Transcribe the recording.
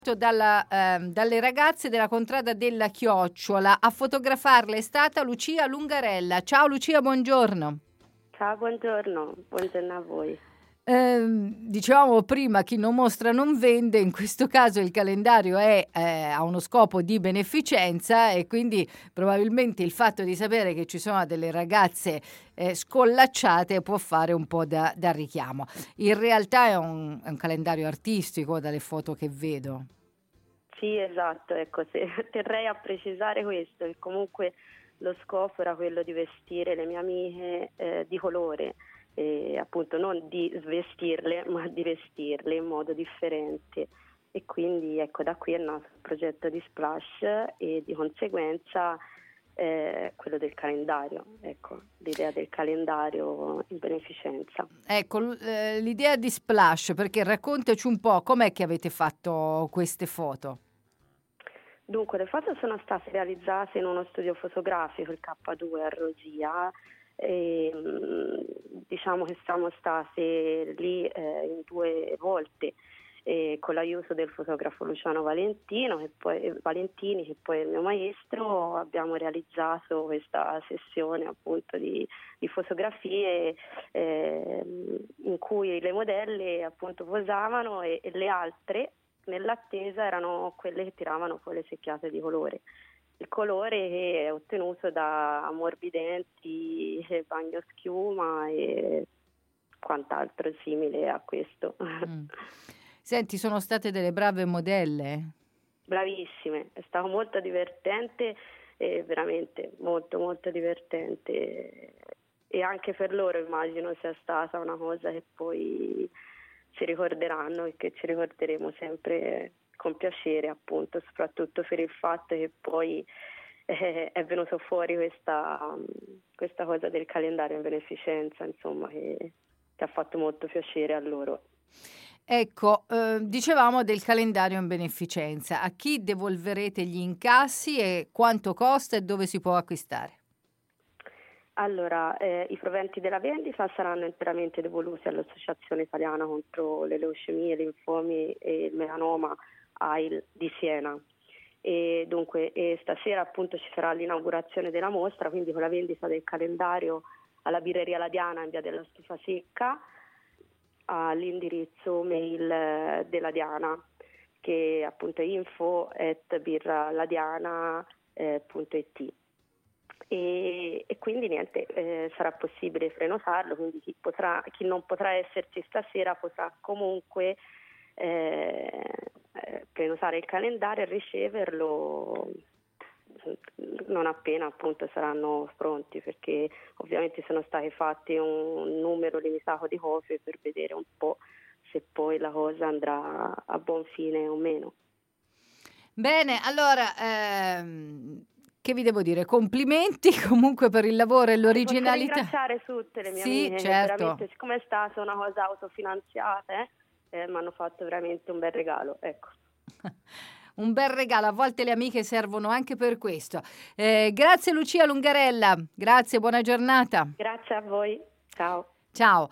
dalle ragazze della contrada della Chiocciola. A fotografarla è stata Lucia Lungarella. Ciao Lucia, buongiorno. Ciao, buongiorno a voi. Dicevamo prima, chi non mostra non vende. In questo caso il calendario ha uno scopo di beneficenza, e quindi probabilmente il fatto di sapere che ci sono delle ragazze scollacciate può fare un po' da richiamo. In realtà è un calendario artistico, dalle foto che vedo. Sì, esatto, ecco, terrei a precisare questo, che comunque lo scopo era quello di vestire le mie amiche di colore, appunto non di svestirle, ma di vestirle in modo differente. E quindi ecco, da qui è nato il progetto di Splash e di conseguenza quello del calendario, ecco, l'idea del calendario in beneficenza. Ecco, l'idea di Splash, perché raccontaci un po' com'è che avete fatto queste foto. Dunque, le foto sono state realizzate in uno studio fotografico, il K2 a Rosia, e diciamo che siamo state lì in 2 volte con l'aiuto del fotografo Luciano Valentini, che poi è il mio maestro. Abbiamo realizzato questa sessione appunto di fotografie in cui le modelle appunto posavano e le altre nell'attesa erano quelle che tiravano poi le secchiate di colore. Il colore che è ottenuto da ammorbidenti, bagnoschiuma e quant'altro simile a questo. Senti, sono state delle brave modelle? Bravissime, è stato molto divertente, veramente molto molto divertente, e anche per loro immagino sia stata una cosa che poi si ricorderanno e che ci ricorderemo sempre con piacere, appunto, soprattutto per il fatto che poi è venuto fuori questa cosa del calendario in beneficenza, insomma, che ha fatto molto piacere a loro. Ecco, dicevamo del calendario in beneficenza. A chi devolverete gli incassi e quanto costa e dove si può acquistare? Allora, i proventi della vendita saranno interamente devoluti all'Associazione Italiana contro le leucemie, linfomi e il melanoma AIL di Siena. E dunque stasera appunto ci sarà l'inaugurazione della mostra, quindi con la vendita del calendario alla birreria La Diana in via della Stufa Secca, all'indirizzo mail della Diana, che appunto è info@birraladiana.it. E quindi niente, sarà possibile prenotarlo, quindi chi non potrà esserci stasera potrà comunque prenotare il calendario e riceverlo non appena appunto saranno pronti, perché ovviamente sono stati fatti un numero limitato di copie per vedere un po' se poi la cosa andrà a buon fine o meno. Bene, allora che vi devo dire? Complimenti comunque per il lavoro e l'originalità. Posso ringraziare tutte le mie amiche, certo. che veramente, siccome è stata una cosa autofinanziata, mi hanno fatto veramente un bel regalo, ecco. Un bel regalo, a volte le amiche servono anche per questo. Grazie Lucia Lungarella, grazie, buona giornata. Grazie a voi, ciao. Ciao.